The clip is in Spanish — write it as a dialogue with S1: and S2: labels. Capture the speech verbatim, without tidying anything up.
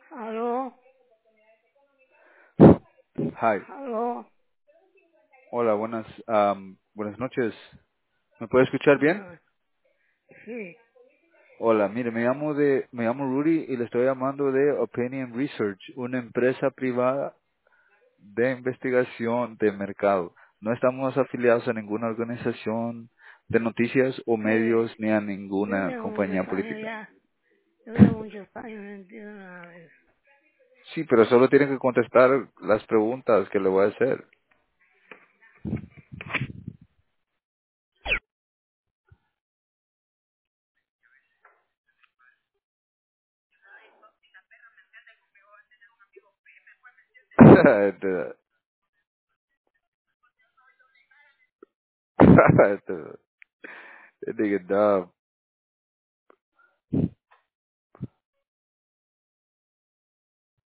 S1: Aló,
S2: Hi.
S1: aló,
S2: Hola, buenas, am, buenas noches. ¿Me puede escuchar bien?
S1: ah, sí,
S2: Hola, mire, me llamo de, me llamo Rudy y le estoy llamando de Opinion Research, una empresa privada de investigación de mercado. No estamos afiliados a ninguna organización de noticias o
S1: mire,
S2: medios ni a
S1: yo
S2: ninguna
S1: tengo
S2: compañía
S1: muchos años
S2: política.
S1: ya, yo tengo muchos años, no entiendo nada de eso.
S2: Sí, pero solo tiene que contestar las preguntas que le voy a hacer. Este- este- este nigga dumb.